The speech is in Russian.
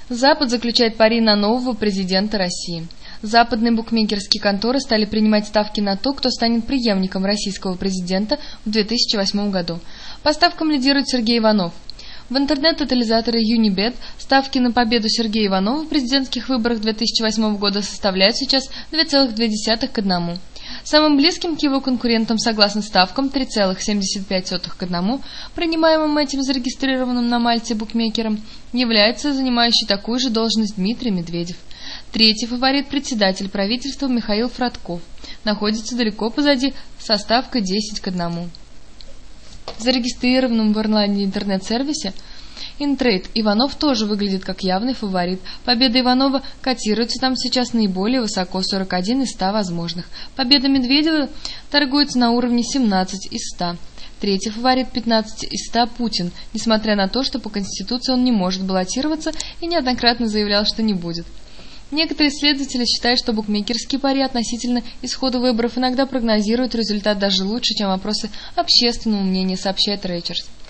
Запад заключает пари на нового президента России. Западные букмекерские конторы стали принимать ставки на то, кто станет преемником российского президента в 2008 году. По ставкам лидирует Сергей Иванов. В интернет-тотализаторе Unibet ставки на победу Сергея Иванова в президентских выборах 2008 года составляют сейчас 2,2 к 1. Самым близким к его конкурентам, согласно ставкам 3,75 к 1, принимаемым этим зарегистрированным на Мальте букмекером, является занимающий такую же должность Дмитрий Медведев. Третий фаворит, председатель правительства Михаил Фродков, находится далеко позади со ставкой 10 к 1. В зарегистрированном в Ирландии интернет-сервисе InTrade Иванов тоже выглядит как явный фаворит. Победа Иванова котируется там сейчас наиболее высоко, 41 из 100 возможных. Победа Медведева торгуется на уровне 17 из 100. Третий фаворит 15 из 100 Путин, несмотря на то, что по Конституции он не может баллотироваться и неоднократно заявлял, что не будет. Некоторые исследователи считают, что букмекерские пари относительно исхода выборов иногда прогнозируют результат даже лучше, чем опросы общественного мнения, сообщает Reuters.